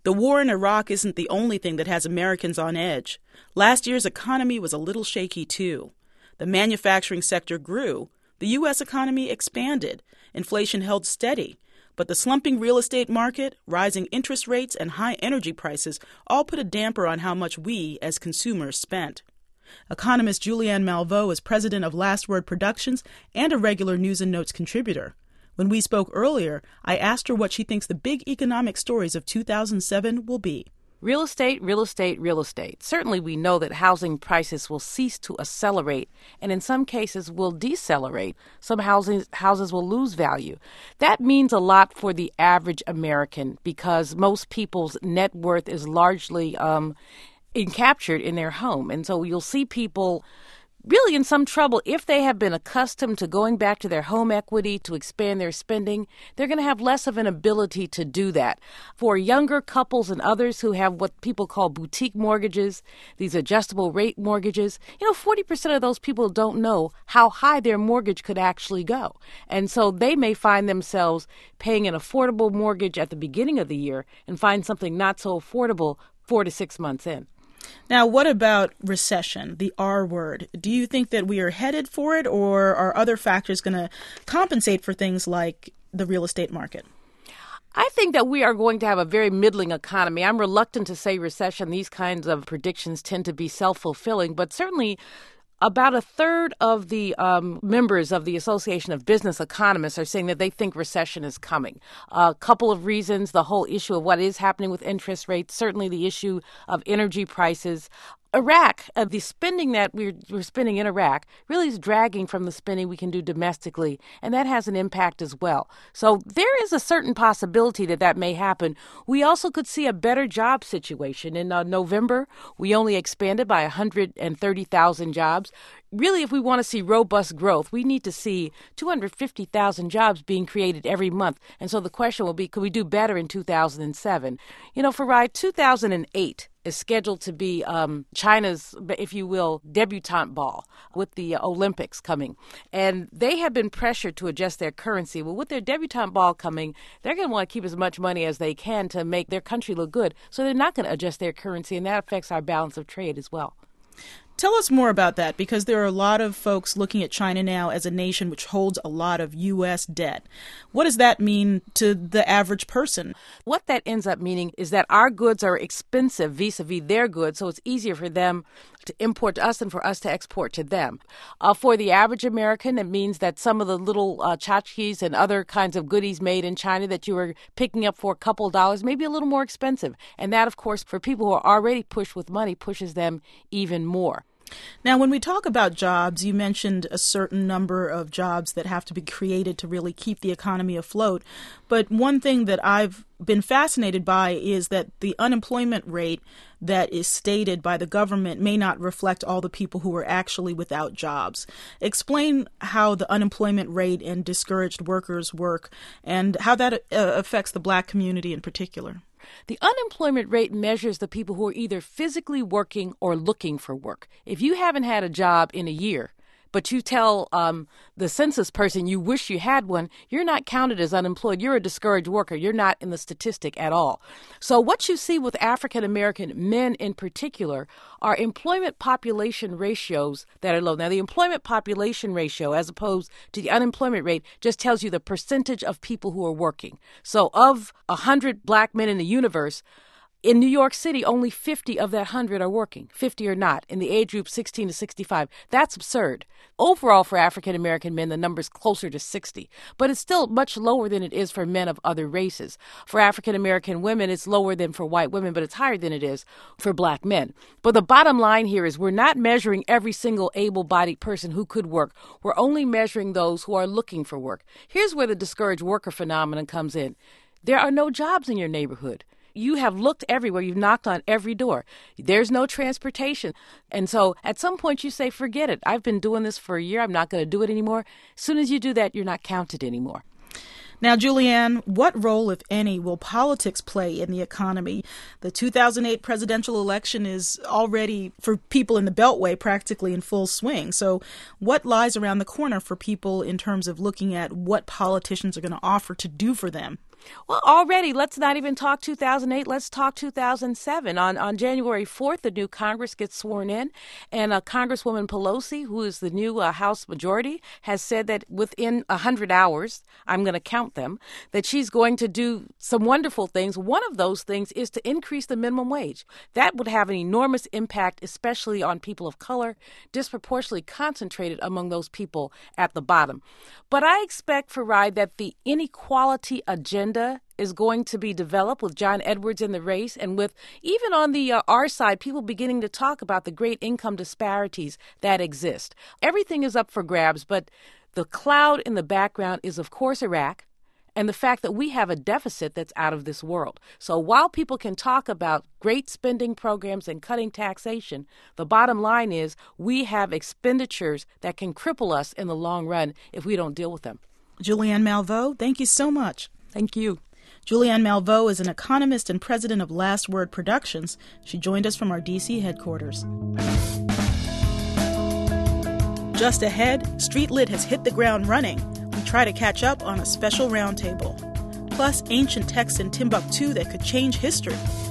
The war in Iraq isn't the only thing that has Americans on edge. Last year's economy was a little shaky, too. The manufacturing sector grew. The U.S. economy expanded. Inflation held steady. But the slumping real estate market, rising interest rates, and high energy prices all put a damper on how much we, as consumers, spent. Economist Julianne Malveaux is president of Last Word Productions and a regular News and Notes contributor. When we spoke earlier, I asked her what she thinks the big economic stories of 2007 will be. Real estate, real estate, real estate. Certainly we know that housing prices will cease to accelerate and in some cases will decelerate. Some houses will lose value. That means a lot for the average American because most people's net worth is largely captured in their home. And so you'll see people really in some trouble if they have been accustomed to going back to their home equity to expand their spending. They're going to have less of an ability to do that. For younger couples and others who have what people call boutique mortgages, these adjustable rate mortgages, 40% of those people don't know how high their mortgage could actually go. And so they may find themselves paying an affordable mortgage at the beginning of the year and find something not so affordable 4 to 6 months in. Now, what about recession, the R word? Do you think that we are headed for it, or are other factors going to compensate for things like the real estate market? I think that we are going to have a very middling economy. I'm reluctant to say recession. These kinds of predictions tend to be self-fulfilling, but certainly about a third of the members of the Association of Business Economists are saying that they think recession is coming. A couple of reasons: the whole issue of what is happening with interest rates, certainly the issue of energy prices. Iraq, the spending that we're spending in Iraq really is dragging from the spending we can do domestically, and that has an impact as well. So there is a certain possibility that may happen. We also could see a better job situation. In November, we only expanded by 130,000 jobs. Really, if we want to see robust growth, we need to see 250,000 jobs being created every month. And so the question will be, could we do better in 2007? Farai, 2008 is scheduled to be China's, if you will, debutante ball with the Olympics coming. And they have been pressured to adjust their currency. Well, with their debutante ball coming, they're going to want to keep as much money as they can to make their country look good. So they're not going to adjust their currency, and that affects our balance of trade as well. Tell us more about that, because there are a lot of folks looking at China now as a nation which holds a lot of U.S. debt. What does that mean to the average person? What that ends up meaning is that our goods are expensive vis-a-vis their goods, so it's easier for them to import to us than for us to export to them. For the average American, it means that some of the little tchotchkes and other kinds of goodies made in China that you were picking up for a couple of dollars may be a little more expensive. And that, of course, for people who are already pushed with money, pushes them even more. Now, when we talk about jobs, you mentioned a certain number of jobs that have to be created to really keep the economy afloat. But one thing that I've been fascinated by is that the unemployment rate that is stated by the government may not reflect all the people who are actually without jobs. Explain how the unemployment rate and discouraged workers work and how that affects the Black community in particular. The unemployment rate measures the people who are either physically working or looking for work. If you haven't had a job in a year, but you tell the census person you wish you had one, you're not counted as unemployed. You're a discouraged worker. You're not in the statistic at all. So what you see with African American men in particular are employment population ratios that are low. Now, the employment population ratio, as opposed to the unemployment rate, just tells you the percentage of people who are working. So of 100 Black men in the universe, in New York City, only 50 of that 100 are working. 50 are not. In the age group 16 to 65. That's absurd. Overall, for African American men, the number's closer to 60. But it's still much lower than it is for men of other races. For African American women, it's lower than for white women, but it's higher than it is for Black men. But the bottom line here is we're not measuring every single able-bodied person who could work. We're only measuring those who are looking for work. Here's where the discouraged worker phenomenon comes in. There are no jobs in your neighborhood. You have looked everywhere. You've knocked on every door. There's no transportation. And so at some point you say, forget it. I've been doing this for a year. I'm not going to do it anymore. As soon as you do that, you're not counted anymore. Now, Julianne, what role, if any, will politics play in the economy? The 2008 presidential election is already, for people in the Beltway, practically in full swing. So what lies around the corner for people in terms of looking at what politicians are going to offer to do for them? Well, already, let's not even talk 2008. Let's talk 2007. On January 4th, the new Congress gets sworn in, and Congresswoman Pelosi, who is the new House Majority, has said that within 100 hours, I'm going to count them, that she's going to do some wonderful things. One of those things is to increase the minimum wage. That would have an enormous impact, especially on people of color, disproportionately concentrated among those people at the bottom. But I expect, Farai, that the inequality agenda is going to be developed with John Edwards in the race, and with even on the our side, people beginning to talk about the great income disparities that exist. Everything is up for grabs, but the cloud in the background is, of course, Iraq, and the fact that we have a deficit that's out of this world. So while people can talk about great spending programs and cutting taxation, the bottom line is we have expenditures that can cripple us in the long run if we don't deal with them. Julianne Malveaux, thank you so much. Thank you. Julianne Malveaux is an economist and president of Last Word Productions. She joined us from our D.C. headquarters. Just ahead, Street Lit has hit the ground running. We try to catch up on a special roundtable. Plus, ancient texts in Timbuktu that could change history.